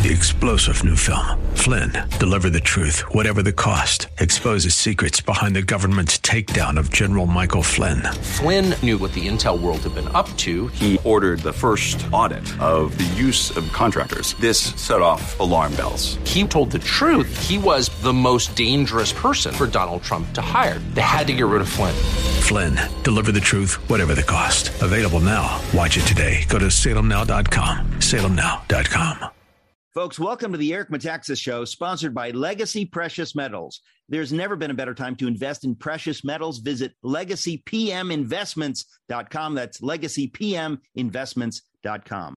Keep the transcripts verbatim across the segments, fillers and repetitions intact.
The explosive new film, Flynn, deliver the truth, whatever the cost, exposes secrets behind the government's takedown of General Michael Flynn. Flynn knew what the intel world had been up to. He ordered the first audit of the use of contractors. This set off alarm bells. He told the truth. He was the most dangerous person for Donald Trump to hire. They had to get rid of Flynn. Flynn, deliver the truth, whatever the cost. Available now. Watch it today. Go to salem now dot com. salem now dot com. Folks, welcome to the Eric Metaxas Show, sponsored by Legacy Precious Metals. There's never been a better time to invest in precious metals. Visit legacy p m investments dot com. That's legacy p m investments dot com.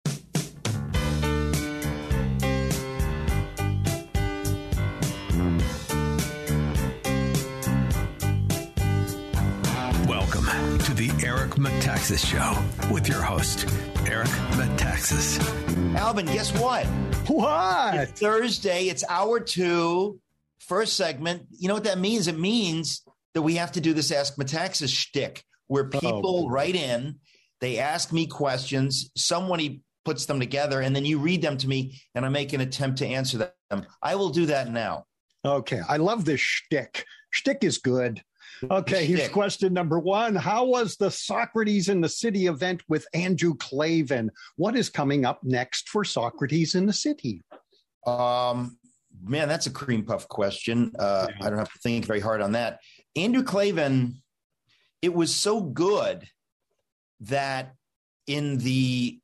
Welcome to the Eric Metaxas Show with your host, Eric Metaxas. Alvin, guess what? What? It's Thursday. It's hour two, first segment. You know what that means? It means that we have to do this Ask Metaxas shtick where people oh. write in, they ask me questions, somebody puts them together, and then you read them to me, and I make an attempt to answer them. I will do that now. Okay. I love this shtick. Shtick is good. Okay, here's question number one. How was the Socrates in the City event with Andrew Klavan? What is coming up next for Socrates in the City? Um, man, that's a cream puff question. Uh, yeah. I don't have to think very hard on that. Andrew Klavan, it was so good that in the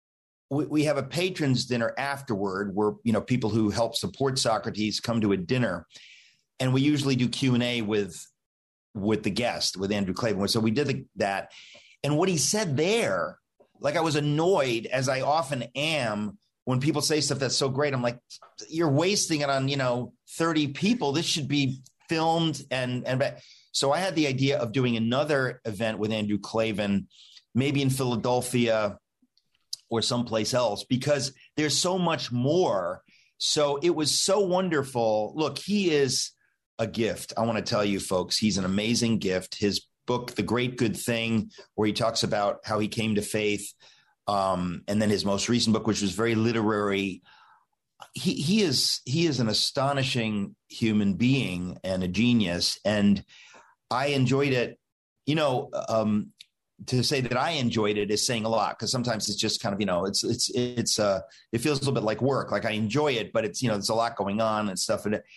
we, we have a patrons dinner afterward where, you know, people who help support Socrates come to a dinner, and we usually do Q and A with with the guest, with Andrew Klavan. So we did the, that. And what he said there, like I was annoyed, as I often am, when people say stuff that's so great. I'm like, you're wasting it on, you know, thirty people. This should be filmed. And, and so I had the idea of doing another event with Andrew Klavan, maybe in Philadelphia or someplace else, because there's so much more. So it was so wonderful. Look, he is a gift. I want to tell you, folks, he's an amazing gift. His book, The Great Good Thing, where he talks about how he came to faith, um, and then his most recent book, which was very literary. He he is he is an astonishing human being and a genius, and I enjoyed it. You know, um, to say that I enjoyed it is saying a lot, because sometimes it's just kind of, you know, it's it's it's uh, it feels a little bit like work. Like I enjoy it, but it's, you know, there's a lot going on and stuff. And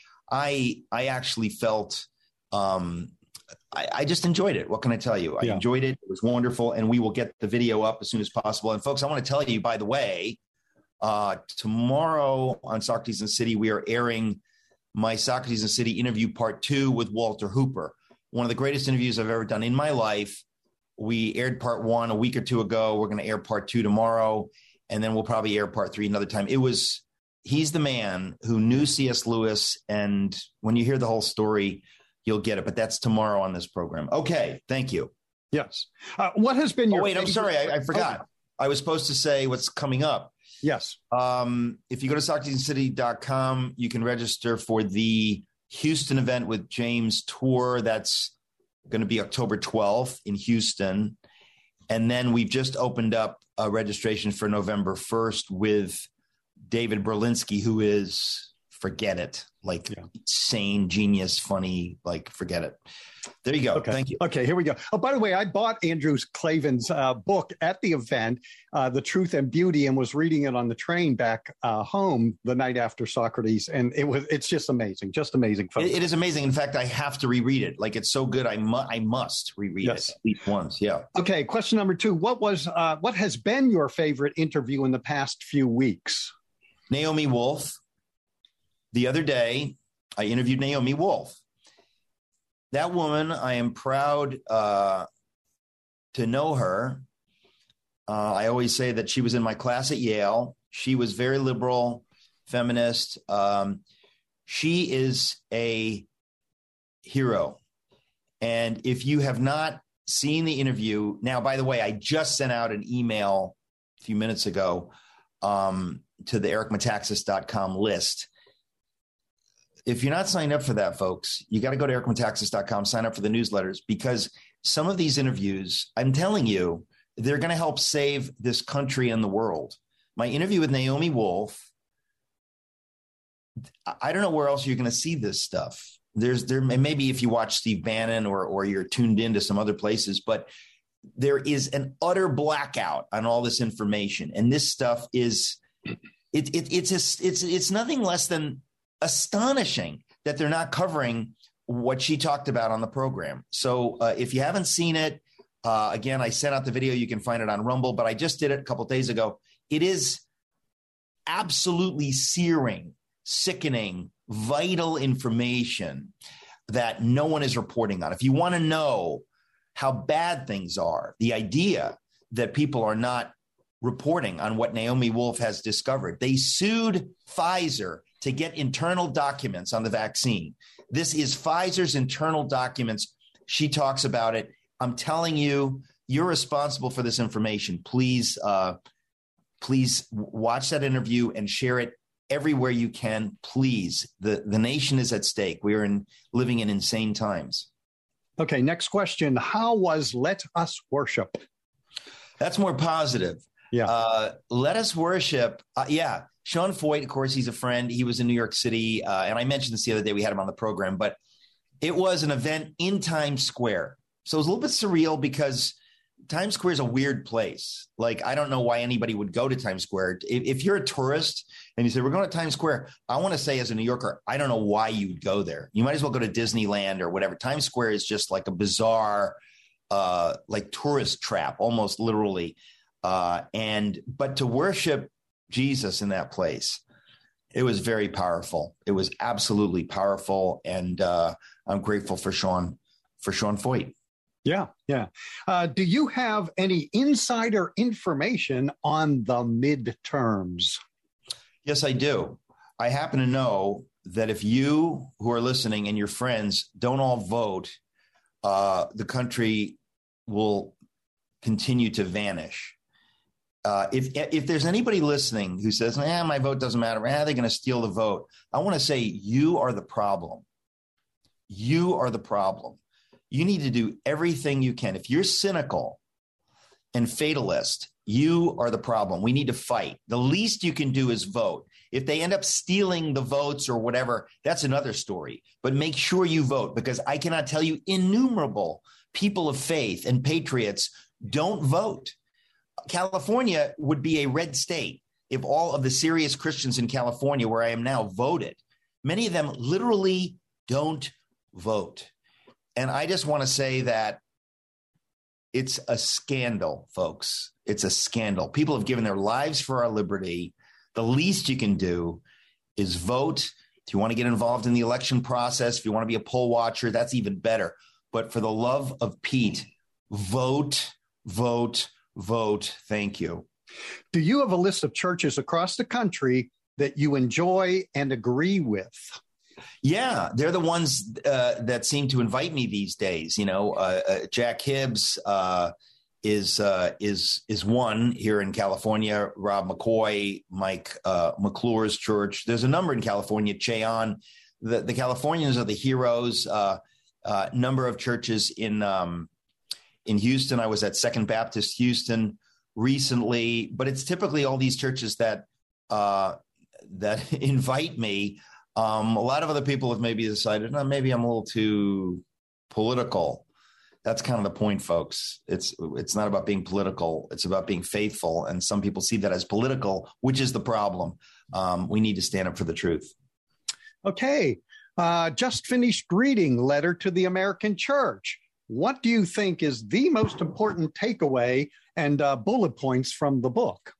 I I actually felt um, I, I just enjoyed it. What can I tell you? I yeah. enjoyed it. It was wonderful. And we will get the video up as soon as possible. And folks, I want to tell you, by the way, uh, tomorrow on Socrates in the City, we are airing my Socrates in the City interview part two with Walter Hooper. One of the greatest interviews I've ever done in my life. We aired part one a week or two ago. We're going to air part two tomorrow. And then we'll probably air part three another time. It was He's the man who knew C S. Lewis, and when you hear the whole story, you'll get it. But that's tomorrow on this program. Okay, thank you. Yes. Uh, what has been your? Oh, wait, favorite- I'm sorry, I, I forgot. Oh. I was supposed to say what's coming up. Yes. Um, if you go to socrates city dot com, you can register for the Houston event with James tour. That's going to be October twelfth in Houston, and then we've just opened up a registration for November first with David Berlinski, who is, forget it, like yeah. insane, genius, funny, like forget it. There you go. Okay. Thank you. Okay, here we go. Oh, by the way, I bought Andrew Klavan's uh, book at the event, uh, The Truth and Beauty, and was reading it on the train back uh, home the night after Socrates. And it was, it's just amazing, just amazing. It, it is amazing. In fact, I have to reread it. Like, it's so good. I, mu- I must reread yes. it at least once. Yeah. Okay. Question number two. What was, uh, what has been your favorite interview in the past few weeks? Naomi Wolf. The other day, I interviewed Naomi Wolf. That woman, I am proud uh, to know her. Uh, I always say that she was in my class at Yale. She was very liberal, feminist. Um, she is a hero. And if you have not seen the interview, now, by the way, I just sent out an email a few minutes ago um, to the eric metaxas dot com list. If you're not signed up for that, folks, you got to go to eric metaxas dot com, sign up for the newsletters, because some of these interviews, I'm telling you, they're going to help save this country and the world. My interview with Naomi Wolf I don't know where else you're going to see this stuff. There's there maybe if you watch Steve Bannon or or you're tuned into some other places, but there is an utter blackout on all this information, and this stuff is it, it it's just, it's it's nothing less than astonishing that they're not covering what she talked about on the program. So uh, if you haven't seen it, uh, again, I sent out the video. You can find it on Rumble, but I just did it a couple of days ago. It is absolutely searing, sickening, vital information that no one is reporting on. If you want to know how bad things are, the idea that people are not reporting on what Naomi Wolf has discovered. They sued Pfizer to get internal documents on the vaccine. This is Pfizer's internal documents. She talks about it. I'm telling you, you're responsible for this information. Please, uh, please watch that interview and share it everywhere you can. Please. The, the nation is at stake. We are in, living in insane times. Okay, next question. How was Let Us Worship? That's more positive. Yeah. Uh, Let Us Worship. Uh, yeah. Sean Feucht, of course, he's a friend. He was in New York City. Uh, and I mentioned this the other day. We had him on the program, but it was an event in Times Square. So it was a little bit surreal because Times Square is a weird place. Like, I don't know why anybody would go to Times Square. If, if you're a tourist and you say, we're going to Times Square, I want to say as a New Yorker, I don't know why you would go there. You might as well go to Disneyland or whatever. Times Square is just like a bizarre, uh, like tourist trap, almost literally. Uh, and, but to worship Jesus in that place, it was very powerful. It was absolutely powerful. And uh, I'm grateful for Sean, for Sean Feucht. Yeah, yeah. Uh, do you have any insider information on the midterms? Yes, I do. I happen to know that if you who are listening and your friends don't all vote, uh, the country will continue to vanish. Uh, if if there's anybody listening who says, "Man, my vote doesn't matter," ah, they're going to steal the vote. I want to say you are the problem. You are the problem. You need to do everything you can. If you're cynical and fatalist, you are the problem. We need to fight. The least you can do is vote. If they end up stealing the votes or whatever, that's another story. But make sure you vote, because I cannot tell you innumerable people of faith and patriots don't vote. California would be a red state if all of the serious Christians in California, where I am now, voted. Many of them literally don't vote. And I just want to say that it's a scandal, folks. It's a scandal. People have given their lives for our liberty. The least you can do is vote. If you want to get involved in the election process, if you want to be a poll watcher, that's even better. But for the love of Pete, vote, vote, vote. Thank you. Do you have a list of churches across the country that you enjoy and agree with? Yeah, they're the ones uh, that seem to invite me these days. You know, uh, uh, Jack Hibbs uh, is uh, is is one here in California. Rob McCoy, Mike uh, McClure's church. There's a number in California. Cheon, the the Californians are the heroes. Uh, uh, number of churches in um, in Houston. I was at Second Baptist Houston recently, but it's typically all these churches that uh, that invite me. Um, a lot of other people have maybe decided, no, maybe I'm a little too political. That's kind of the point, folks. It's it's not about being political. It's about being faithful. And some people see that as political, which is the problem. Um, we need to stand up for the truth. Okay. Uh, just finished reading Letter to the American Church. What do you think is the most important takeaway and uh, bullet points from the book?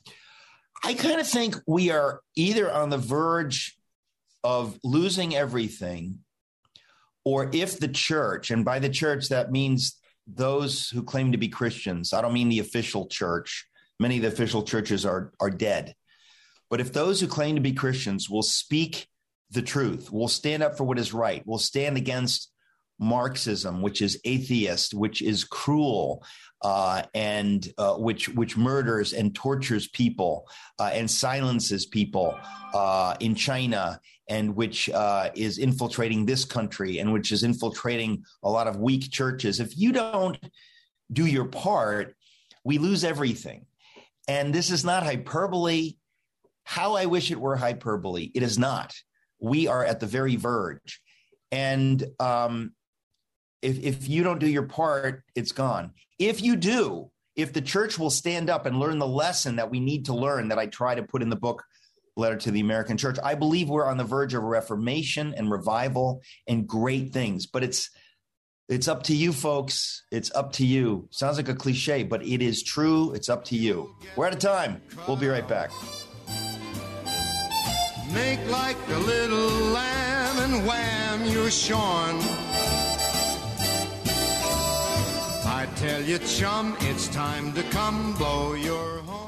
I kind of think we are either on the verge of losing everything, or if the church, and by the church, that means those who claim to be Christians. I don't mean the official church. Many of the official churches are, are dead. But if those who claim to be Christians will speak the truth, will stand up for what is right, will stand against Marxism, which is atheist, which is cruel, uh, and uh, which which murders and tortures people uh, and silences people uh, in China, and which uh, is infiltrating this country, and which is infiltrating a lot of weak churches. If you don't do your part, we lose everything. And this is not hyperbole. How I wish it were hyperbole. It is not. We are at the very verge. And um, if, if you don't do your part, it's gone. If you do, if the church will stand up and learn the lesson that we need to learn that I try to put in the book, Letter to the American Church, I believe we're on the verge of a reformation and revival and great things. But it's it's up to you, folks. It's up to you. Sounds like a cliche, but it is true. It's up to you. We're out of time. We'll be right back. Make like a little lamb and wham, you're shorn. I tell you, chum, it's time to come blow your horn.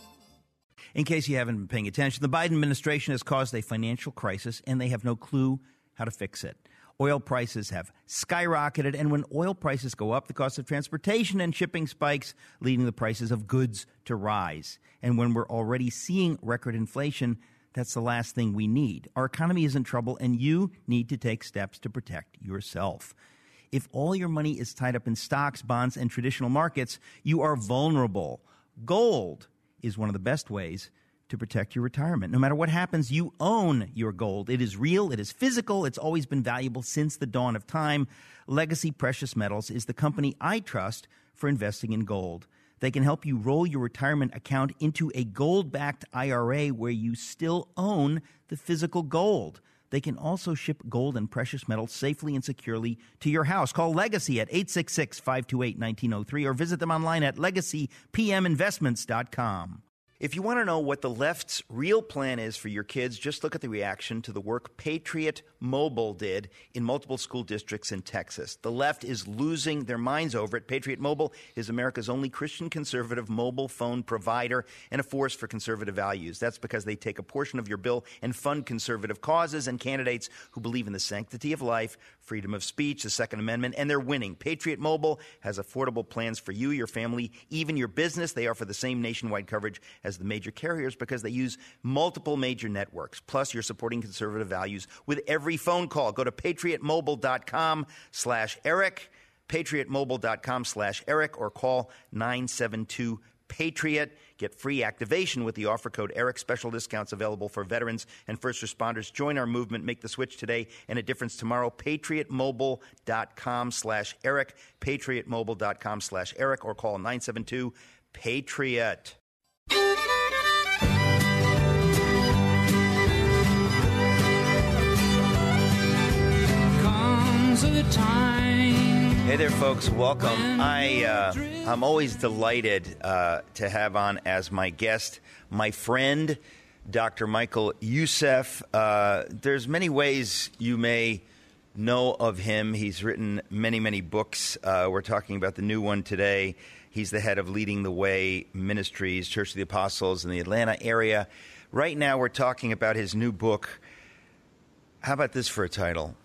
In case you haven't been paying attention, the Biden administration has caused a financial crisis, and they have no clue how to fix it. Oil prices have skyrocketed, and when oil prices go up, the cost of transportation and shipping spikes, leading the prices of goods to rise. And when we're already seeing record inflation, that's the last thing we need. Our economy is in trouble, and you need to take steps to protect yourself. If all your money is tied up in stocks, bonds, and traditional markets, you are vulnerable. Gold is one of the best ways to protect your retirement. No matter what happens, you own your gold. It is real. It is physical. It's always been valuable since the dawn of time. Legacy Precious Metals is the company I trust for investing in gold. They can help you roll your retirement account into a gold-backed I R A where you still own the physical gold. They can also ship gold and precious metals safely and securely to your house. Call Legacy at eight six six, five two eight, one nine zero three or visit them online at legacy p m investments dot com. If you want to know what the left's real plan is for your kids, just look at the reaction to the work Patriot Mobile did in multiple school districts in Texas. The left is losing their minds over it. Patriot Mobile is America's only Christian conservative mobile phone provider and a force for conservative values. That's because they take a portion of your bill and fund conservative causes and candidates who believe in the sanctity of life, freedom of speech, the Second Amendment, and they're winning. Patriot Mobile has affordable plans for you, your family, even your business. They offer the same nationwide coverage as the major carriers because they use multiple major networks. Plus, you're supporting conservative values with every phone call. Go to patriotmobile.com slash Eric, patriotmobile.com slash Eric, or call nine seven two Patriot. Get free activation with the offer code Eric. Special discounts available for veterans and first responders. Join our movement. Make the switch today and a difference tomorrow. patriotmobile.com slash Eric, patriotmobile.com slash Eric, or call nine seven two Patriot. Hey there, folks. Welcome. I, uh, I'm always delighted uh, to have on as my guest my friend, Doctor Michael Youssef. Uh, there's many ways you may know of him. He's written many, many books. Uh, we're talking about the new one today. He's the head of Leading the Way Ministries, Church of the Apostles in the Atlanta area. Right now, we're talking about his new book. How about this for a title?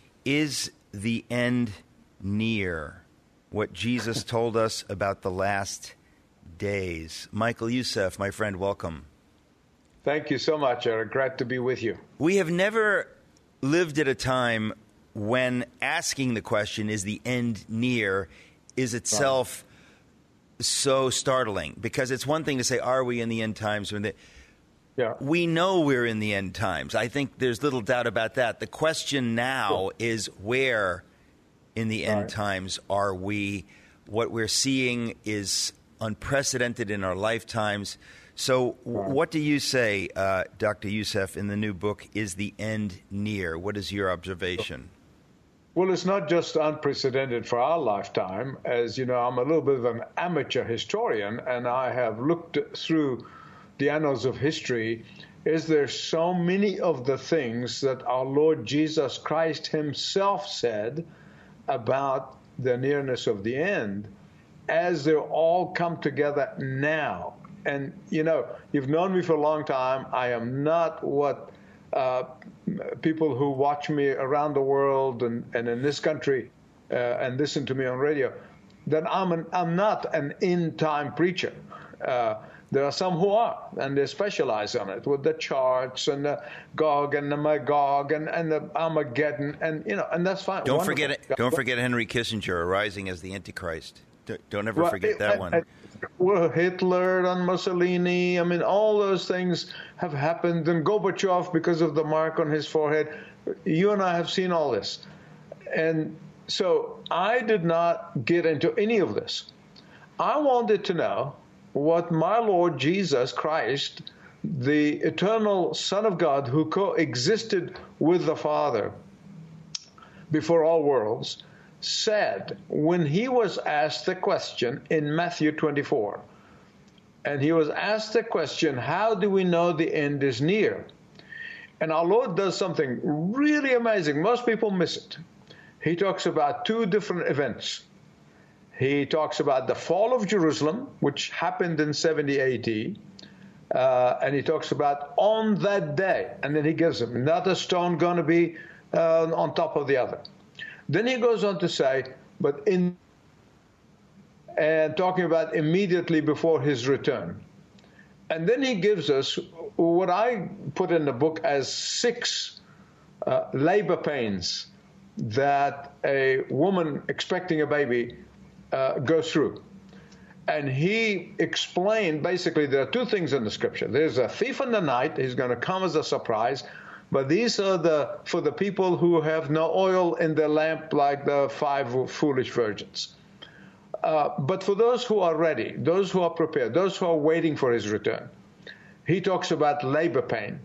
Is the End Near? What Jesus told us about the last days. Michael Youssef, my friend, welcome. Thank you so much, Eric. Glad to be with you. We have never lived at a time when asking the question, is the end near, is itself right. so startling. Because it's one thing to say, are we in the end times? When the, yeah. We know we're in the end times. I think there's little doubt about that. The question now cool. is where in the end right. times are we? What we're seeing is unprecedented in our lifetimes. So right. what do you say, uh, Doctor Youssef, in the new book, Is the End Near? What is your observation? Well, it's not just unprecedented for our lifetime. As you know, I'm a little bit of an amateur historian, and I have looked through the annals of history. Is there so many of the things that our Lord Jesus Christ himself said about the nearness of the end, as they all come together now? And, you know, you've known me for a long time. I am not what uh, people who watch me around the world and, and in this country uh, and listen to me on radio, that I'm, an, I'm not an end-time preacher. Uh, there are some who are, and they specialize on it with the charts and the Gog and the Magog and, and the Armageddon, and, you know, and that's fine. Don't Wonderful. forget it. Don't forget Henry Kissinger arising as the Antichrist. Don't ever well, forget that and, one. And, well, Hitler and Mussolini, I mean, all those things have happened. And Gorbachev, because of the mark on his forehead, you and I have seen all this. And so I did not get into any of this. I wanted to know what my Lord Jesus Christ, the eternal Son of God who coexisted with the Father before all worlds, said when he was asked the question in Matthew twenty-four. And he was asked the question, how do we know the end is near? And our Lord does something really amazing. Most people miss it. He talks about two different events. He talks about the fall of Jerusalem, which happened in seventy A D, uh, and he talks about on that day. And then he gives them another stone going to be uh, on top of the other. Then he goes on to say, but in and talking about immediately before his return. And then he gives us what I put in the book as six uh, labor pains that a woman expecting a baby uh, goes through. And he explained, basically, there are two things in the scripture. There's a thief in the night. He's going to come as a surprise. But these are the for the people who have no oil in their lamp, like the five foolish virgins. Uh, but for those who are ready, those who are prepared, those who are waiting for his return, he talks about labor pain.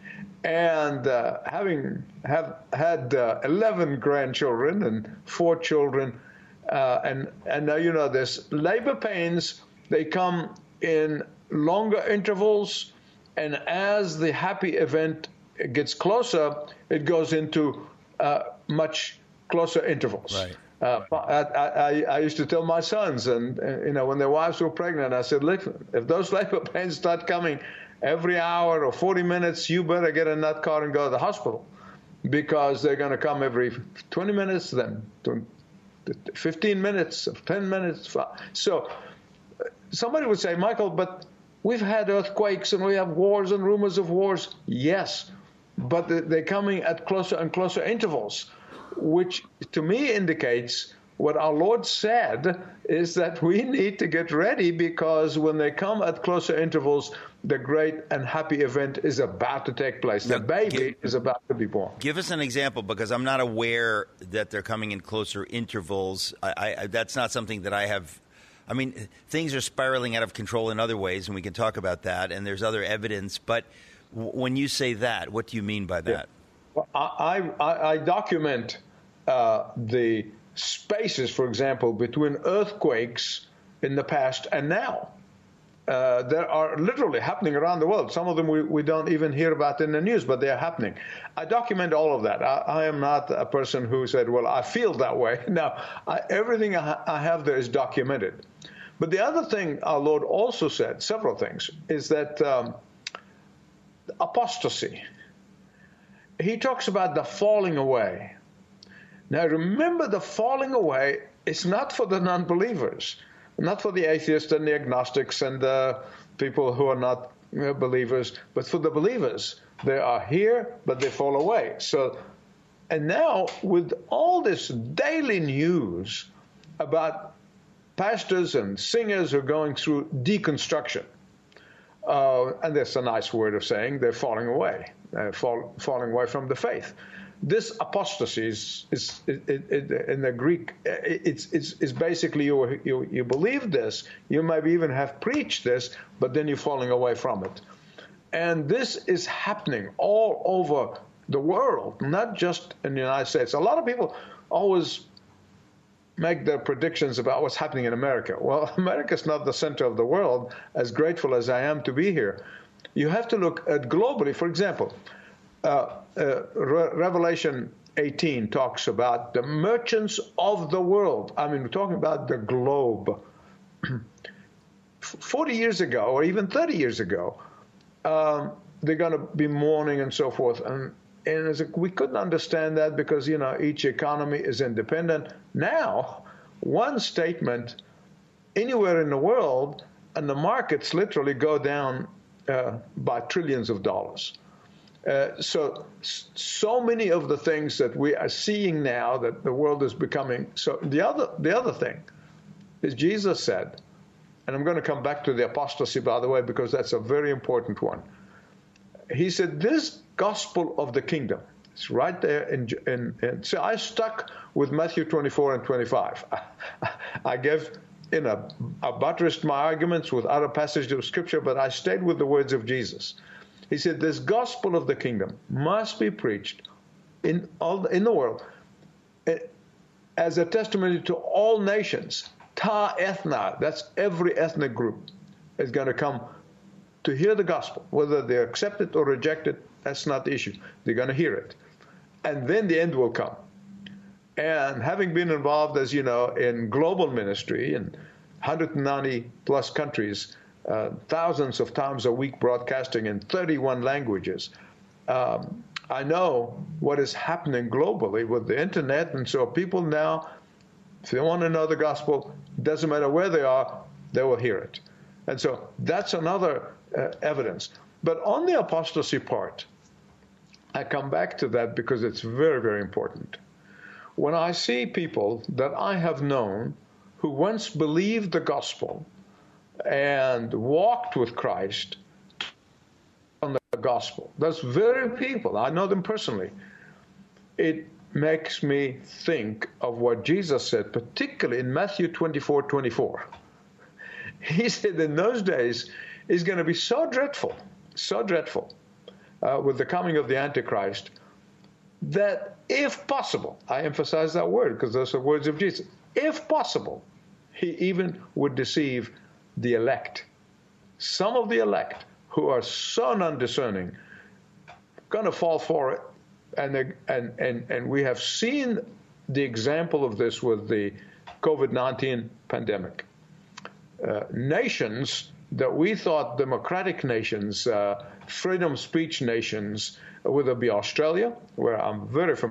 And uh, having have had uh, eleven grandchildren and four children, uh, and and now you know this, labor pains, they come in longer intervals, and as the happy event gets closer, it goes into uh, much closer intervals. Right. Uh, I, I, I used to tell my sons, and uh, you know, when their wives were pregnant, I said, "Look, if those labor pains start coming every hour or forty minutes, you better get in that car and go to the hospital, because they're going to come every twenty minutes, then fifteen minutes, ten minutes." So somebody would say, "Michael, but we've had earthquakes and we have wars and rumors of wars." Yes, but they're coming at closer and closer intervals, which to me indicates what our Lord said is that we need to get ready, because when they come at closer intervals, the great and happy event is about to take place. The baby give, is about to be born. Give us an example, because I'm not aware that they're coming in closer intervals. I, I, that's not something that I have. I mean, things are spiraling out of control in other ways, and we can talk about that, and there's other evidence. But w- when you say that, what do you mean by that? Yeah. Well, I, I, I document uh, the spaces, for example, between earthquakes in the past and now. Uh, that are literally happening around the world. Some of them we, we don't even hear about in the news, but they are happening. I document all of that. I, I am not a person who said, well, I feel that way. No, I, everything I, I have there is documented. But the other thing our Lord also said, several things, is that um, apostasy. He talks about the falling away. Now, remember, the falling away is not for the non-believers. Not for the atheists and the agnostics and the people who are not you know, believers, but for the believers. They are here, but they fall away. So, and now with all this daily news about pastors and singers who are going through deconstruction, uh, and that's a nice word of saying they're falling away, uh, fall, falling away from the faith. This apostasy is, is, is, is in the Greek, it's, it's, it's basically you, you, you believe this, you maybe even have preached this, but then you're falling away from it. And this is happening all over the world, not just in the United States. A lot of people always make their predictions about what's happening in America. Well, America's not the center of the world, as grateful as I am to be here. You have to look at globally. For example, Uh, uh, Re- Revelation eighteen talks about the merchants of the world. I mean, we're talking about the globe. forty years ago, or even thirty years ago, um, they're going to be mourning and so forth. And, and it's like, we couldn't understand that because, you know, each economy is independent. Now, one statement anywhere in the world, and the markets literally go down uh, by trillions of dollars. Uh, so, so many of the things that we are seeing now that the world is becoming. So the other, the other thing is Jesus said, and I'm going to come back to the apostasy, by the way, because that's a very important one. He said, this gospel of the kingdom, it's right there. In, in, in so I stuck with Matthew twenty-four and twenty-five. I gave, you know, I buttressed my arguments with other passages of Scripture, but I stayed with the words of Jesus. He said, this gospel of the kingdom must be preached in all in the world as a testimony to all nations. Ta ethna, that's every ethnic group, is going to come to hear the gospel. Whether they accept it or reject it, that's not the issue. They're going to hear it. And then the end will come. And having been involved, as you know, in global ministry in one hundred ninety plus countries, uh, thousands of times a week broadcasting in thirty-one languages, um, I know what is happening globally with the internet. And so people now, if they want to know the gospel, it doesn't matter where they are, they will hear it. And so that's another uh, evidence. But on the apostasy part, I come back to that because it's very, very important. When I see people that I have known who once believed the gospel and walked with Christ on the gospel, those very people, I know them personally, it makes me think of what Jesus said, particularly in Matthew twenty-four twenty-four. He said in those days it's going to be so dreadful, so dreadful uh, with the coming of the Antichrist, that if possible, I emphasize that word because those are words of Jesus, if possible, he even would deceive the elect. Some of the elect who are so undiscerning, going to fall for it. And, they, and, and, and we have seen the example of this with the COVID nineteen pandemic. Uh, nations that we thought democratic nations, uh, freedom of speech nations, whether it be Australia, where I'm very familiar,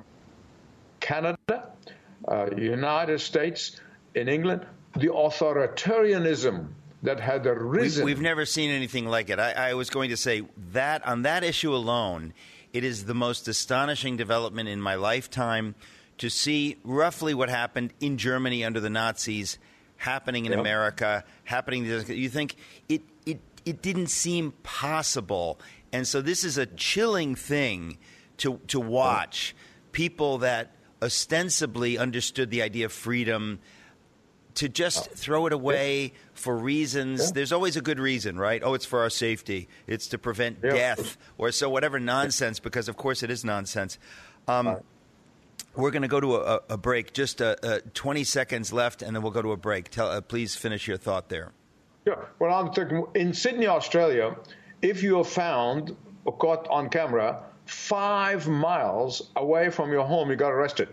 Canada, uh, United States, in England, the authoritarianism that had arisen. We've, we've never seen anything like it. I, I was going to say that on that issue alone, it is the most astonishing development in my lifetime to see roughly what happened in Germany under the Nazis happening in yep. America, happening. You think it, it, it didn't seem possible. And so this is a chilling thing to, to watch. People that ostensibly understood the idea of freedom to just throw it away yeah. for reasons. Yeah. There's always a good reason, right? Oh, it's for our safety. It's to prevent yeah. death or so whatever nonsense, because, of course, it is nonsense. Um, right. We're going to go to a, a break. Just uh, uh, twenty seconds left, and then we'll go to a break. Tell, uh, please finish your thought there. Yeah. Well, I'm thinking in Sydney, Australia, if you are found or caught on camera five miles away from your home, you got arrested.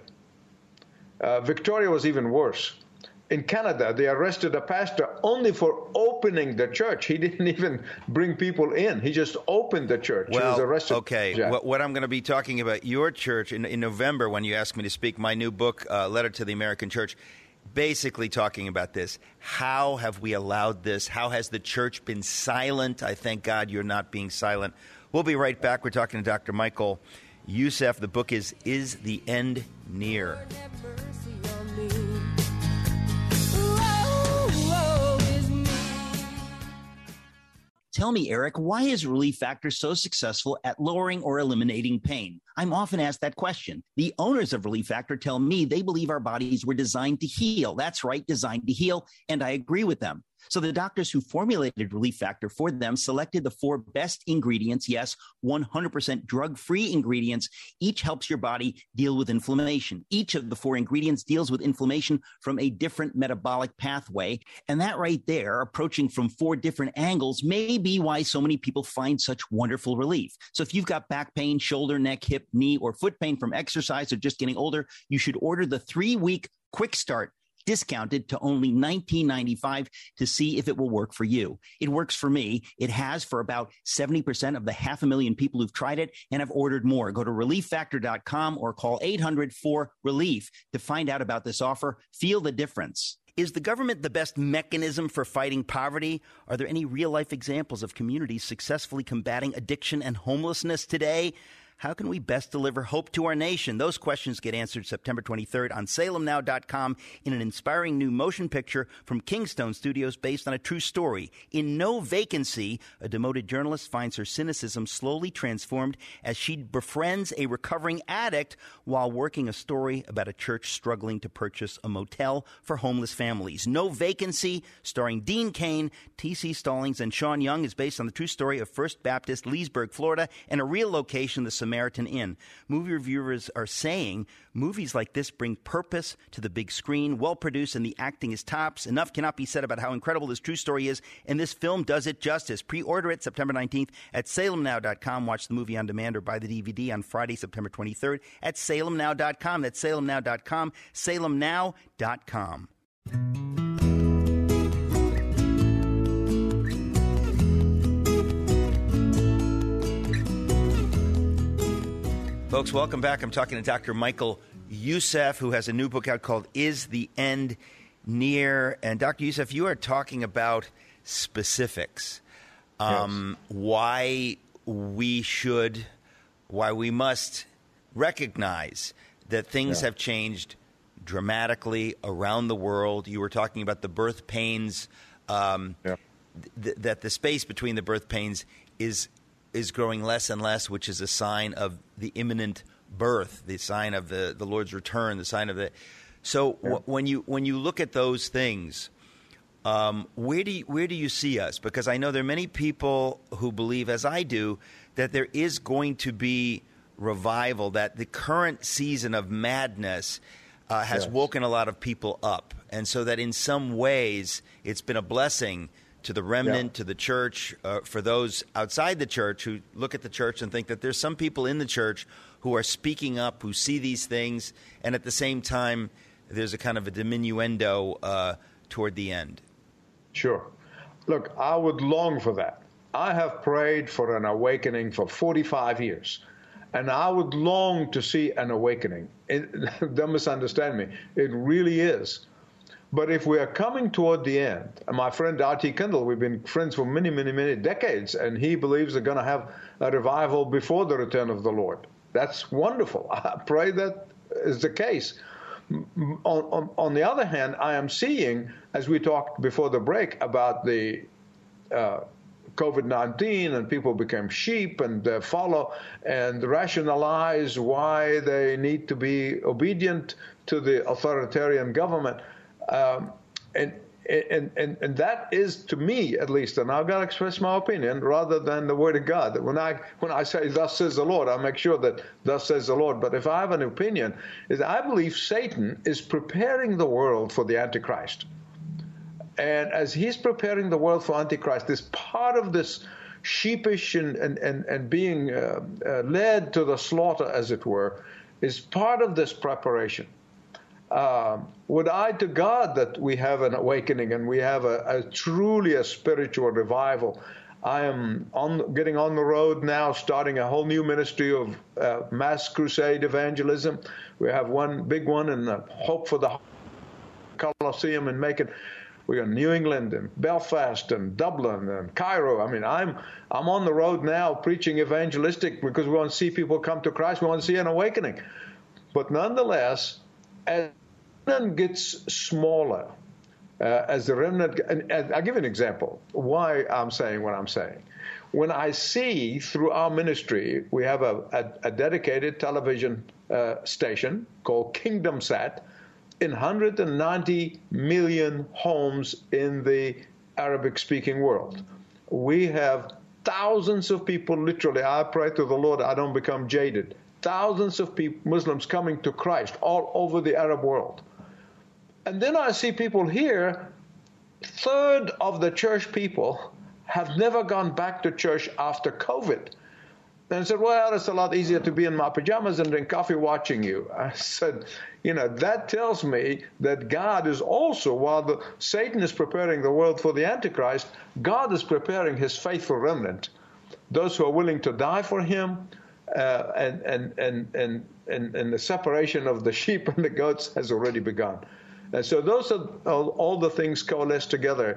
Uh, Victoria was even worse. In Canada, they arrested a pastor only for opening the church. He didn't even bring people in. He just opened the church. Well, he was arrested. Okay, what, what I'm going to be talking about, your church, in, in November when you asked me to speak, my new book, uh, Letter to the American Church, basically talking about this. How have we allowed this? How has the church been silent? I thank God you're not being silent. We'll be right back. We're talking to Doctor Michael Youssef. The book is Is the End Near? Tell me, Eric, why is Relief Factor so successful at lowering or eliminating pain? I'm often asked that question. The owners of Relief Factor tell me they believe our bodies were designed to heal. That's right, designed to heal, and I agree with them. So the doctors who formulated Relief Factor for them selected the four best ingredients, yes, one hundred percent drug-free ingredients. Each helps your body deal with inflammation. Each of the four ingredients deals with inflammation from a different metabolic pathway. And that right there, approaching from four different angles, may be why so many people find such wonderful relief. So if you've got back pain, shoulder, neck, hip, knee, or foot pain from exercise or just getting older, you should order the three-week quick start, discounted to only nineteen ninety-five dollars to see if it will work for you. It works for me. It has for about seventy percent of the half a million people who've tried it and have ordered more. Go to relief factor dot com or call eight hundred four relief to find out about this offer. Feel the difference. Is the government the best mechanism for fighting poverty? Are there any real-life examples of communities successfully combating addiction and homelessness today? How can we best deliver hope to our nation? Those questions get answered September twenty-third on Salem Now dot com in an inspiring new motion picture from Kingstone Studios based on a true story. In No Vacancy, a demoted journalist finds her cynicism slowly transformed as she befriends a recovering addict while working a story about a church struggling to purchase a motel for homeless families. No Vacancy, starring Dean Cain, T C Stallings, and Sean Young, is based on the true story of First Baptist Leesburg, Florida, and a real location, the Samaritan Inn. Movie reviewers are saying movies like this bring purpose to the big screen, well-produced, and the acting is tops. Enough cannot be said about how incredible this true story is, and this film does it justice. Pre-order it September nineteenth at Salem Now dot com. Watch the movie on demand or buy the D V D on Friday, September twenty-third at Salem Now dot com. That's Salem Now dot com, Salem Now dot com. Folks, welcome back. I'm talking to Doctor Michael Youssef, who has a new book out called Is the End Near? And Doctor Youssef, you are talking about specifics, um, yes. why we should, why we must recognize that things yeah. have changed dramatically around the world. You were talking about the birth pains, um, yeah. th- that the space between the birth pains is is growing less and less, which is a sign of the imminent birth, the sign of the, the Lord's return, the sign of the. So yeah. w- when you when you look at those things, um, where do you, where do you see us? Because I know there are many people who believe, as I do, that there is going to be revival, that the current season of madness uh, has yes. woken a lot of people up, and so that in some ways it's been a blessing to the remnant, yeah. to the church, uh, for those outside the church who look at the church and think that there's some people in the church who are speaking up, who see these things, and at the same time, there's a kind of a diminuendo uh, toward the end. Sure. Look, I would long for that. I have prayed for an awakening for forty-five years, and I would long to see an awakening. It, don't misunderstand me. It really is. But if we are coming toward the end, and my friend R T Kendall, we've been friends for many, many, many decades, and he believes they're going to have a revival before the return of the Lord. That's wonderful. I pray that is the case. On, on, on the other hand, I am seeing, as we talked before the break about the uh, COVID nineteen, and people became sheep and uh, follow and rationalize why they need to be obedient to the authoritarian government. Um, and, and, and, and that is, to me at least, and I've got to express my opinion rather than the word of God. When I when I say thus says the Lord, I make sure that thus says the Lord. But if I have an opinion, is I believe Satan is preparing the world for the Antichrist. And as he's preparing the world for Antichrist, this part of this sheepish and, and, and, and being uh, uh, led to the slaughter, as it were, is part of this preparation. Um, would I to God that we have an awakening and we have a, a truly a spiritual revival. I am on, getting on the road now, starting a whole new ministry of uh, mass crusade evangelism. We have one big one in the Hope for the Colosseum in Macon. We got New England and Belfast and Dublin and Cairo. I mean, I'm I'm on the road now preaching evangelistic because we want to see people come to Christ. We want to see an awakening. But nonetheless, as the remnant gets smaller, uh, as the remnant, and, and I'll give you an example why I'm saying what I'm saying. When I see through our ministry, we have a, a, a dedicated television uh, station called Kingdom Sat in one hundred ninety million homes in the Arabic-speaking world. We have thousands of people, literally, I pray to the Lord I don't become jaded, thousands of people, Muslims coming to Christ all over the Arab world. And then I see people here, third of the church people have never gone back to church after COVID. And I said, well, it's a lot easier to be in my pajamas and drink coffee watching you. I said, you know, that tells me that God is also, while the, Satan is preparing the world for the Antichrist, God is preparing his faithful remnant, those who are willing to die for him, uh, and, and, and, and, and, and the separation of the sheep and the goats has already begun. And so those are all, all the things coalesce together.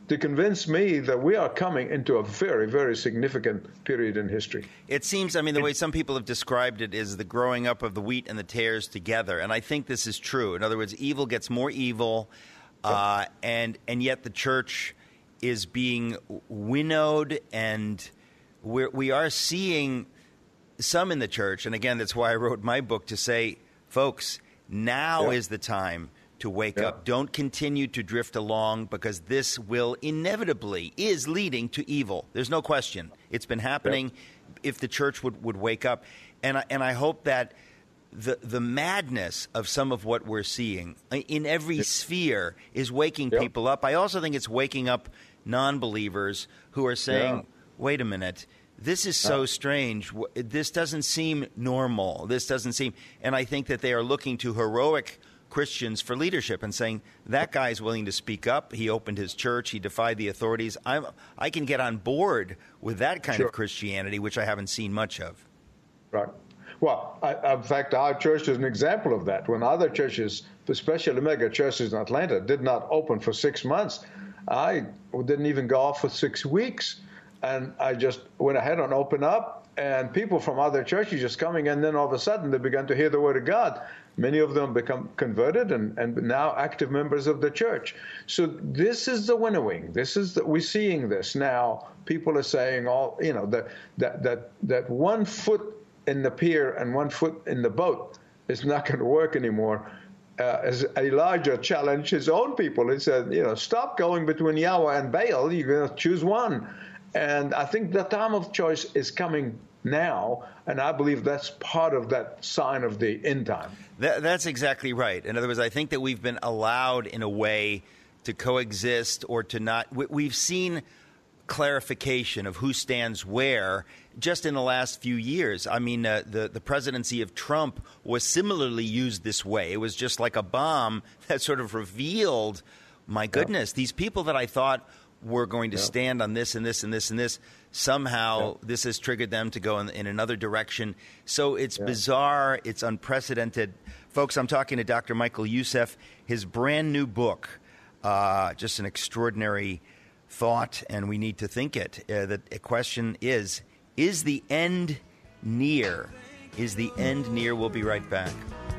to convince me that we are coming into a very, very significant period in history. It seems, I mean, the way some people have described it is the growing up of the wheat and the tares together. And I think this is true. In other words, evil gets more evil, uh, and and yet the church is being winnowed, and we're, we are seeing some in the church. And again, that's why I wrote my book, to say, folks, now yeah. is the time to wake yeah. up. Don't continue to drift along, because this will inevitably is leading to evil. There's no question. It's been happening. Yeah. If the church would, would wake up. And I, and I hope that the the madness of some of what we're seeing in every yeah. sphere is waking yeah. people up. I also think it's waking up non-believers who are saying, yeah. wait a minute, this is so strange. This doesn't seem normal. This doesn't seem – and I think that they are looking to heroic Christians for leadership and saying, that guy's willing to speak up. He opened his church. He defied the authorities. I'm, I can get on board with that kind sure. of Christianity, which I haven't seen much of. Right. Well, I, in fact, our church is an example of that. When other churches, especially mega churches in Atlanta, did not open for six months, I didn't even go off for six weeks. And I just went ahead and opened up, and people from other churches just coming, and then all of a sudden they began to hear the word of God. Many of them become converted and, and now active members of the church. So this is the winnowing. This is the, we're seeing this now. People are saying, all you know, that that that that one foot in the pier and one foot in the boat is not going to work anymore. Uh, as Elijah challenged his own people, he said, you know, stop going between Yahweh and Baal. You're going to choose one. And I think the time of choice is coming now, and I believe that's part of that sign of the end time. That, that's exactly right. In other words, I think that we've been allowed in a way to coexist or to not. We, we've seen clarification of who stands where just in the last few years. I mean, uh, the, the presidency of Trump was similarly used this way. It was just like a bomb that sort of revealed, my goodness, yeah. these people that I thought were going to yeah. stand on this and this and this and this. Somehow yeah. this has triggered them to go in, in another direction. So it's yeah. bizarre. It's unprecedented. Folks, I'm talking to Doctor Michael Youssef. His brand new book, uh, just an extraordinary thought, and we need to think it. Uh, the question is, is the end near? Is the end near? We'll be right back.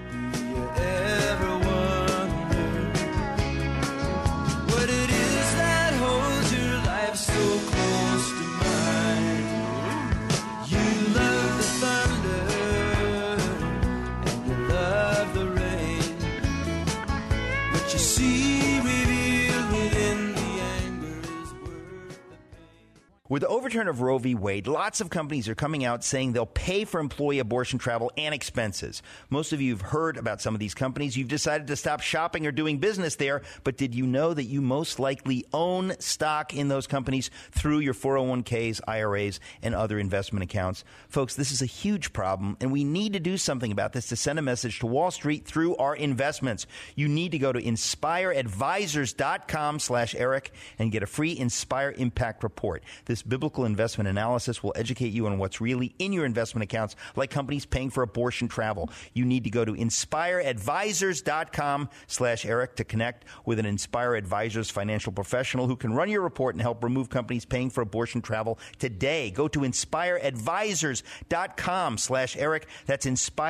So close to mine. You love the thunder and you love the rain. What you see revealed within the anger is worth the pain. With the overturn of Roe v. Wade, lots of companies are coming out saying they'll pay for employee abortion travel and expenses. Most of you have heard about some of these companies. You've decided to stop shopping or doing business there, but did you know that you most likely own stock in those companies through your four oh one k's, I R As, and other investment accounts? Folks, this is a huge problem, and we need to do something about this to send a message to Wall Street through our investments. You need to go to inspireadvisors.com slash Eric and get a free Inspire Impact Report. This biblical investment analysis will educate you on what's really in your investment accounts, like companies paying for abortion travel. You need to go to inspireadvisors.com slash Eric to connect with an Inspire Advisors financial professional who can run your report and help remove companies paying for abortion travel today. Go to inspireadvisors.com slash Eric. That's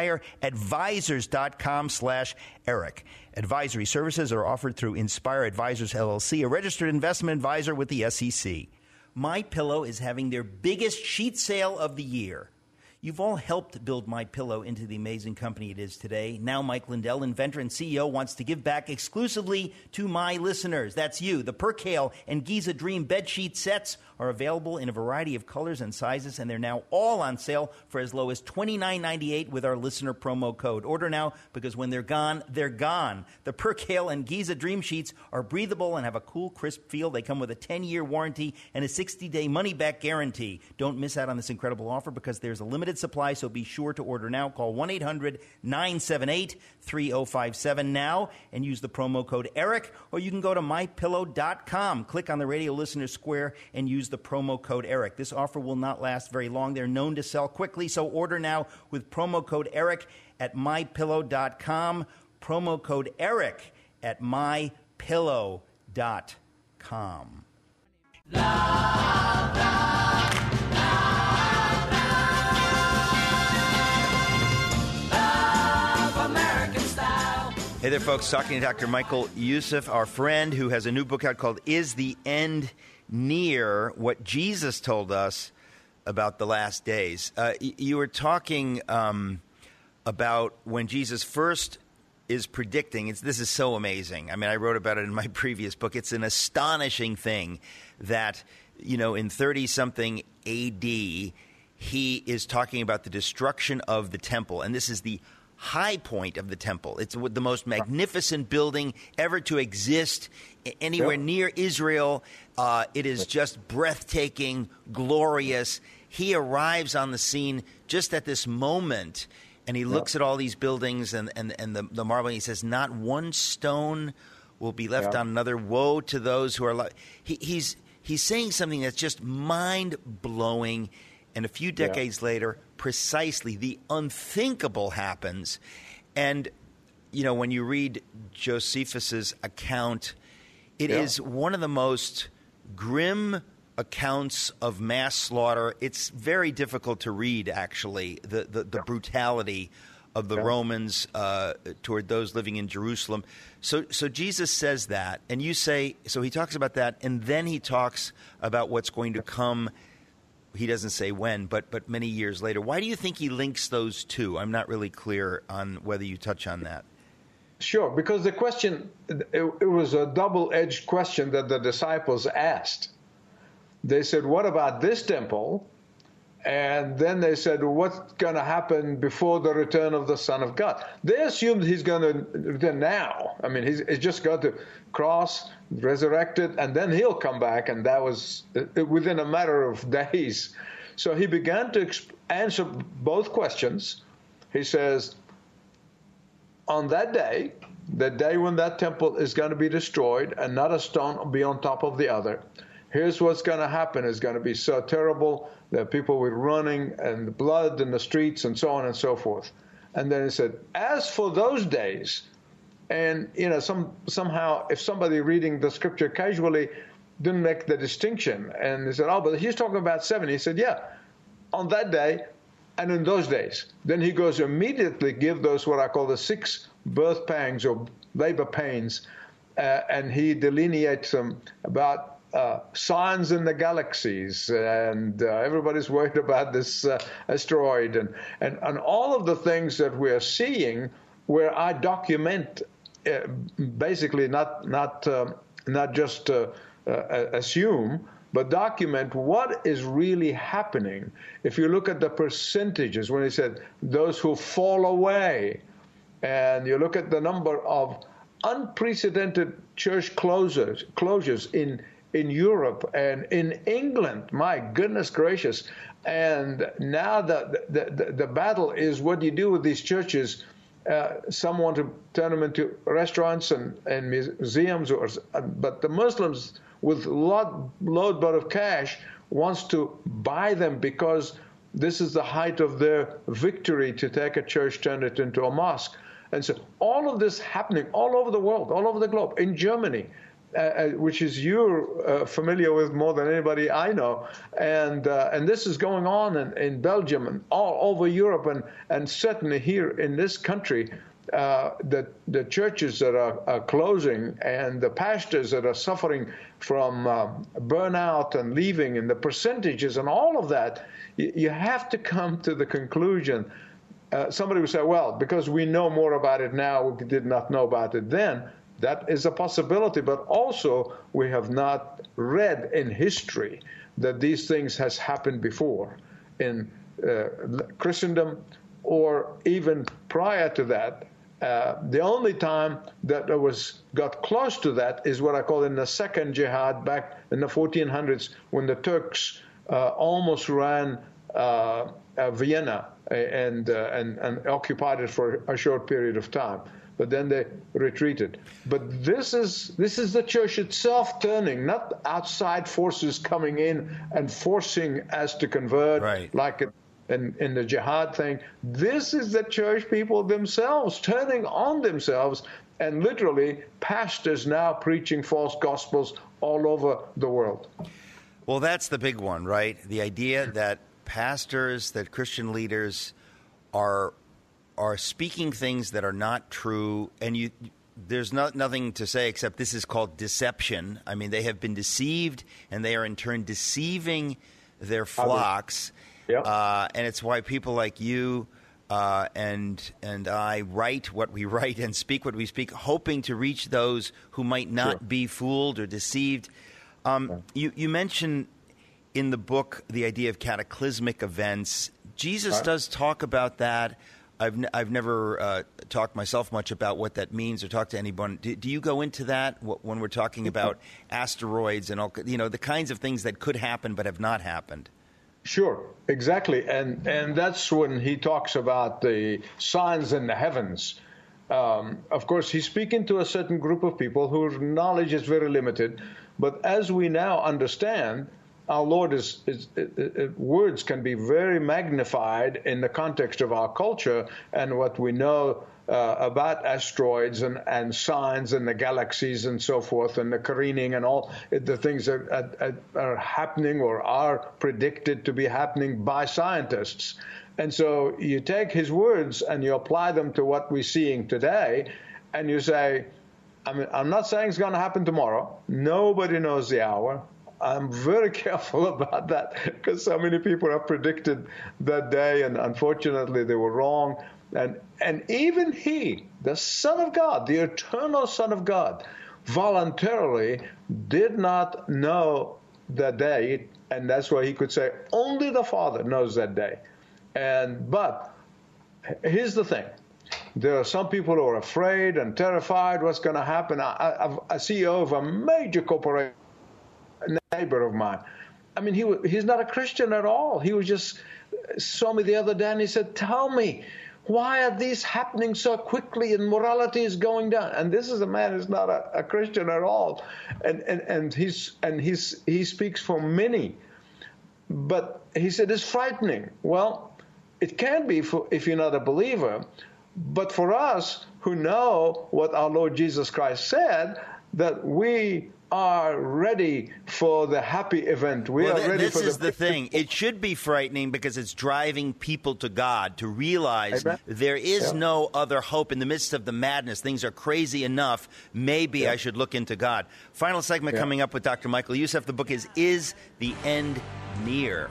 inspireadvisors.com slash Eric. Advisory services are offered through Inspire Advisors, L L C, a registered investment advisor with the S E C. MyPillow is having their biggest sheet sale of the year. You've all helped build MyPillow into the amazing company it is today. Now Mike Lindell, inventor and C E O, wants to give back exclusively to my listeners. That's you. The Percale and Giza Dream bedsheet sets are available in a variety of colors and sizes, and they're now all on sale for as low as twenty-nine ninety-eight with our listener promo code. Order now, because when they're gone, they're gone. The Percale and Giza Dream sheets are breathable and have a cool, crisp feel. They come with a ten-year warranty and a sixty-day money-back guarantee. Don't miss out on this incredible offer, because there's a limited supply, so be sure to order now. Call one eight hundred nine seven eight three oh five seven now and use the promo code Eric, or you can go to my pillow dot com. Click on the radio listener square and use the promo code Eric. This offer will not last very long. They're known to sell quickly, so order now with promo code Eric at my pillow dot com. Promo code Eric at my pillow dot com. Hey there, folks. Talking to Doctor Michael Youssef, our friend who has a new book out called Is the End Near? What Jesus Told Us About the Last Days. Uh, you were talking um, about when Jesus first is predicting. It's, this is so amazing. I mean, I wrote about it in my previous book. It's an astonishing thing that, you know, in thirty-something A D, he is talking about the destruction of the temple. And this is the high point of the temple. It's the most magnificent building ever to exist anywhere yep. near Israel. Uh, it is just breathtaking, glorious. He arrives on the scene just at this moment, and he looks yep. at all these buildings and, and, and the, the marble, and he says, not one stone will be left yep. on another. Woe to those who are alive. He, he's, he's saying something that's just mind-blowing. And a few decades yeah. later, precisely the unthinkable happens. And, you know, when you read Josephus's account, it yeah. is one of the most grim accounts of mass slaughter. It's very difficult to read, actually, the, the, the yeah. brutality of the yeah. Romans uh, toward those living in Jerusalem. So, so Jesus says that, and you say, so he talks about that, and then he talks about what's going to come. He doesn't say when, but but many years later. Why do you think he links those two? I'm not really clear on whether you touch on that. Sure, because the question, it, it was a double-edged question that the disciples asked. They said, what about this temple? And then they said, what's going to happen before the return of the Son of God? They assumed he's going to return now. I mean, he's, he's just got to cross, resurrected, and then he'll come back. And that was within a matter of days. So he began to exp- answer both questions. He says, on that day, the day when that temple is going to be destroyed and not a stone will be on top of the other, here's what's going to happen. It's going to be so terrible that people will be running and blood in the streets and so on and so forth. And then he said, as for those days, and, you know, some somehow if somebody reading the scripture casually didn't make the distinction, and he said, oh, but he's talking about seven. He said, yeah, on that day and in those days. Then he goes immediately give those what I call the six birth pangs or labor pains, uh, and he delineates them about Uh, signs in the galaxies, and uh, everybody's worried about this uh, asteroid, and, and, and all of the things that we are seeing, where I document, uh, basically not not uh, not just uh, uh, assume, but document what is really happening. If you look at the percentages, when he said those who fall away, and you look at the number of unprecedented church closures closures in in Europe and in England, my goodness gracious. And now the, the, the, the battle is what do you do with these churches? Uh, some want to turn them into restaurants and, and museums, or, but the Muslims with lot, load but of cash wants to buy them because this is the height of their victory to take a church, turn it into a mosque. And so all of this happening all over the world, all over the globe, in Germany, Uh, which is you're uh, familiar with more than anybody I know, and uh, and this is going on in, in Belgium and all over Europe, and, and certainly here in this country, uh, the the churches that are, are closing and the pastors that are suffering from uh, burnout and leaving, and the percentages and all of that, you, you have to come to the conclusion. Uh, somebody would say, well, because we know more about it now, we did not know about it then. That is a possibility, but also we have not read in history that these things has happened before in uh, Christendom, or even prior to that. Uh, the only time that there was got close to that is what I call in the second jihad back in the fourteen hundreds, when the Turks uh, almost ran uh, uh, Vienna and, uh, and and occupied it for a short period of time. But then they retreated. But this is this is the church itself turning, not outside forces coming in and forcing us to convert, right, like in, in the jihad thing. This is the church people themselves turning on themselves, and literally pastors now preaching false gospels all over the world. Well, that's the big one, right? The idea that pastors, that Christian leaders are are speaking things that are not true, and you there's not nothing to say except this is called deception. I mean, they have been deceived, and they are in turn deceiving their flocks. Yep. Uh, and it's why people like you uh, and and I write what we write and speak what we speak, hoping to reach those who might not Sure. be fooled or deceived. Um, Okay. you, you mention in the book the idea of cataclysmic events. Jesus Right. does talk about that. I've n- I've never uh, talked myself much about what that means or talked to anyone. Do, do you go into that wh- when we're talking about asteroids and all, you know, the kinds of things that could happen but have not happened? Sure, exactly, and and that's when he talks about the signs in the heavens. Um, of course, he's speaking to a certain group of people whose knowledge is very limited. But as we now understand, our Lord is, is, is, is words can be very magnified in the context of our culture and what we know uh, about asteroids and, and signs in the galaxies and so forth, and the careening and all the things that are, are happening or are predicted to be happening by scientists. And so you take his words and you apply them to what we're seeing today, and you say, I mean, I'm not saying it's going to happen tomorrow. Nobody knows the hour. I'm very careful about that because so many people have predicted that day, and unfortunately they were wrong. And and even he, the Son of God, the eternal Son of God, voluntarily did not know that day, and that's why he could say only the Father knows that day. And but here's the thing. There are some people who are afraid and terrified what's going to happen. I, I, a C E O of a major corporation, a neighbor of mine, I mean, he he's not a Christian at all. He was just saw me the other day and he said, tell me, why are these happening so quickly and morality is going down? And this is a man who's not a, a Christian at all. And, and, and, he's, and he's, he speaks for many. But he said, it's frightening. Well, it can be for, if you're not a believer. But for us who know what our Lord Jesus Christ said, that we are ready for the happy event. We well, are th- ready this for the... is the thing. It should be frightening because it's driving people to God to realize Amen. there is Yeah. no other hope in the midst of the madness. Things are crazy enough. Maybe Yeah. I should look into God. Final segment Yeah. coming up with Doctor Michael Youssef. The book is Is the End Near?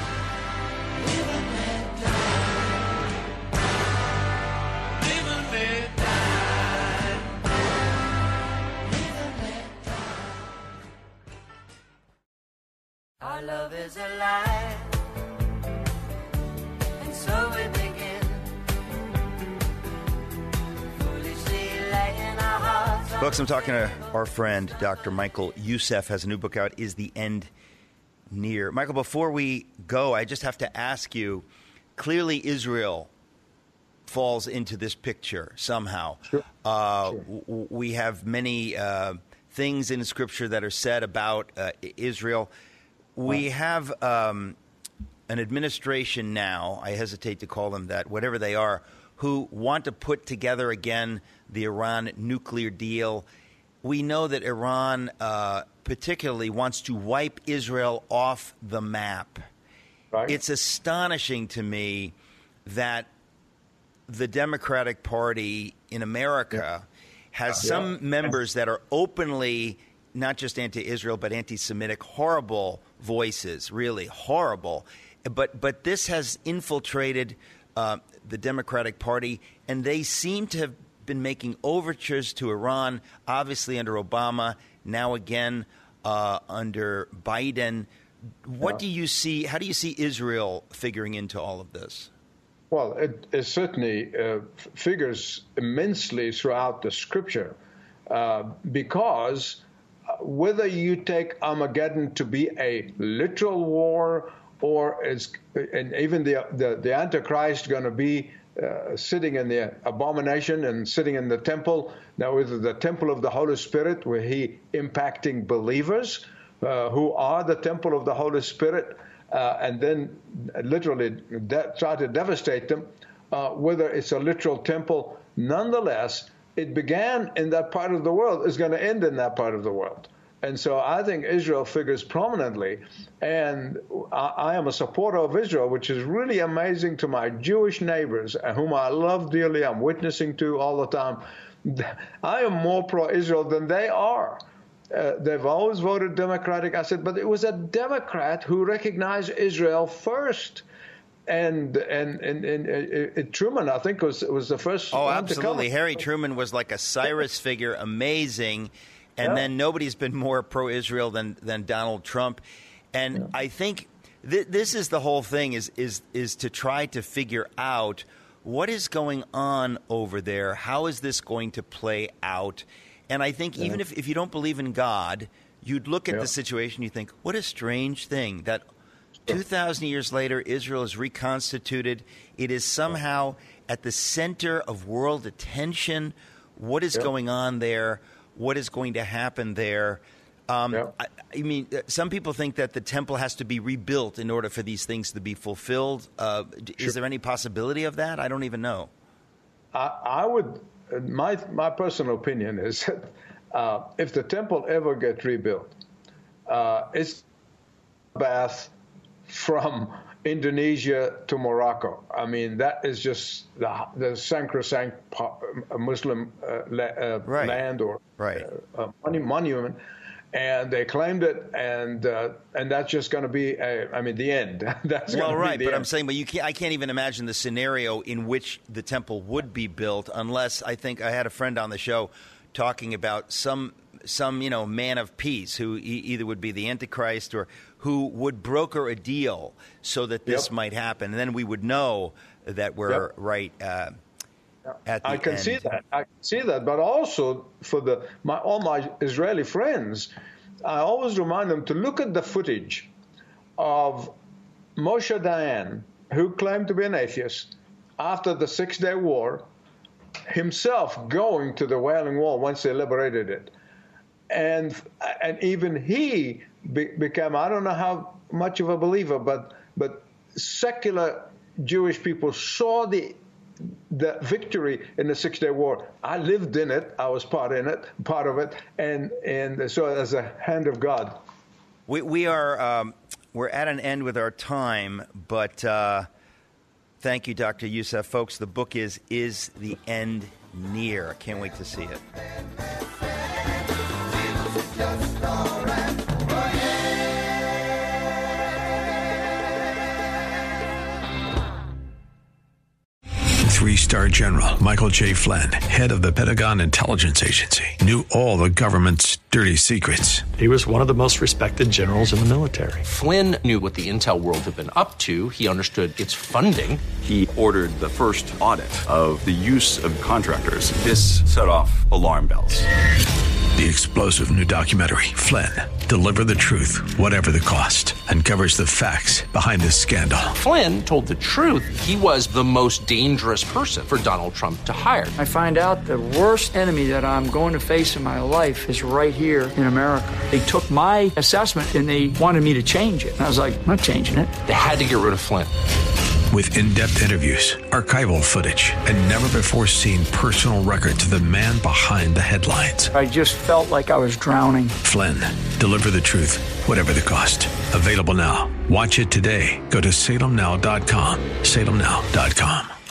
Our love is alive, and so we begin. Foolishly laying our hearts on Folks, I'm talking to our friend, Doctor Michael Youssef, has a new book out, Is the End Near? Michael, before we go, I just have to ask you, clearly Israel falls into this picture somehow. Sure. Uh, Sure. w- we have many uh, things in Scripture that are said about uh, Israel. We have um, an administration now, I hesitate to call them that, whatever they are, who want to put together again the Iran nuclear deal. We know that Iran uh, particularly wants to wipe Israel off the map. Right. It's astonishing to me that the Democratic Party in America has some Yeah. members that are openly not just anti-Israel, but anti-Semitic, horrible voices, really horrible. But but this has infiltrated uh, the Democratic Party, and they seem to have been making overtures to Iran, obviously under Obama, now again uh, under Biden. What Yeah. do you see? How do you see Israel figuring into all of this? Well, it, it certainly uh, f- figures immensely throughout the Scripture uh, because whether you take Armageddon to be a literal war or is, and even the, the, the Antichrist going to be uh, sitting in the abomination and sitting in the temple, now whether the temple of the Holy Spirit, where he impacting believers uh, who are the temple of the Holy Spirit, uh, and then literally de- try to devastate them, uh, whether it's a literal temple, nonetheless, it began in that part of the world, is going to end in that part of the world. And so I think Israel figures prominently. And I, I am a supporter of Israel, which is really amazing to my Jewish neighbors, whom I love dearly. I'm witnessing to all the time. I am more pro-Israel than they are. Uh, they've always voted Democratic. I said, but it was a Democrat who recognized Israel first. And and and, and, and, and Truman, I think, was was the first. Oh, one absolutely. to come. Harry Truman was like a Cyrus figure, amazing. And yeah. then nobody's been more pro-Israel than, than Donald Trump. And yeah. I think th- this is the whole thing, is, is is to try to figure out what is going on over there. How is this going to play out? And I think yeah. even if, if you don't believe in God, you'd look at yeah. the situation, you think, what a strange thing that two thousand years later, Israel is reconstituted. It is somehow at the center of world attention. What is yeah. going on there? What is going to happen there? Um, yeah. I, I mean, some people think that the temple has to be rebuilt in order for these things to be fulfilled. Uh, sure. Is there any possibility of that? I don't even know. I, I would. My my personal opinion is that uh, if the temple ever gets rebuilt, uh, it's a bath from Indonesia to Morocco. I mean, that is just the, the sacrosanct Muslim uh, la, uh, right. land or right. uh, money, monument, and they claimed it, and uh, and that's just going to be, a, I mean, the end. That's well, right, be the but end. I'm saying, but you can't, I can't even imagine the scenario in which the temple would be built unless, I think I had a friend on the show talking about some some you know man of peace who e- either would be the Antichrist or who would broker a deal so that this yep. might happen, and then we would know that we're yep. right uh, at the I can end. see that. I can see that, but also for the my all my Israeli friends, I always remind them to look at the footage of Moshe Dayan, who claimed to be an atheist, after the Six-Day War, himself going to the Wailing Wall once they liberated it. And and even he be, became, I don't know how much of a believer, but but secular Jewish people saw the the victory in the Six-Day War. I lived in it. I was part in it, part of it, and and so as a hand of God. We we are um, we're at an end with our time, but uh, thank you, Doctor Youssef. Folks, the book is Is the End Near? I can't wait to see it. Three-star General Michael J. Flynn, head of the Pentagon Intelligence Agency, knew all the government's dirty secrets. He was one of the most respected generals in the military. Flynn knew what the intel world had been up to. He understood its funding. He ordered the first audit of the use of contractors. This set off alarm bells. The explosive new documentary, Flynn, Deliver the Truth, Whatever the Cost, uncovers the facts behind this scandal. Flynn told the truth. He was the most dangerous person for Donald Trump to hire. I find out the worst enemy that I'm going to face in my life is right here in America. They took my assessment and they wanted me to change it. And I was like, I'm not changing it. They had to get rid of Flynn. With in-depth interviews, archival footage, and never-before-seen personal records of the man behind the headlines. I just felt like I was drowning. Flynn, Deliver the Truth, Whatever the Cost. Available now. Watch it today. Go to salem now dot com. salem now dot com.